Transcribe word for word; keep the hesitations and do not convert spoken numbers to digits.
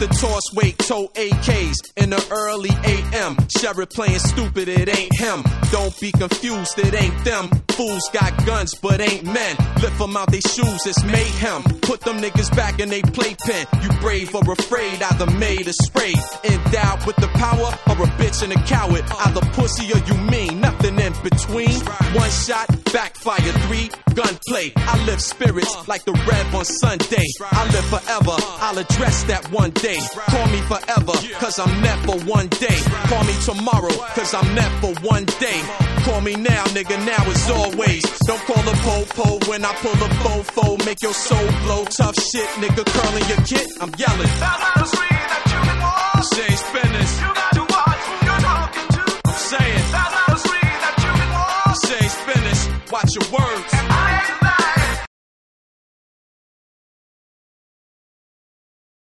the toss weight, tote A Ks in the early A M. Sheriff playing stupid, it ain't him. Don't be confused, it ain't them. Fools got guns, but ain't men. Lift them out they shoes, it's mayhem. Put them niggas back in they playpen. You brave or afraid, either made or sprayed. Endowed with the power, or a bitch and a coward. Either pussy or you mean, nothing in between. One shot, backfire, three, gunplay. I live spirits like the Rev on Sunday. I live forever, I'll address that one day. Call me forever, cause I'm net for one day. Call me tomorrow, cause I'm net for one day. Call me now, nigga, now as always. Don't call a po-po when I pull a fofo. Make your soul blow, tough shit, nigga, curling your kit, I'm yelling.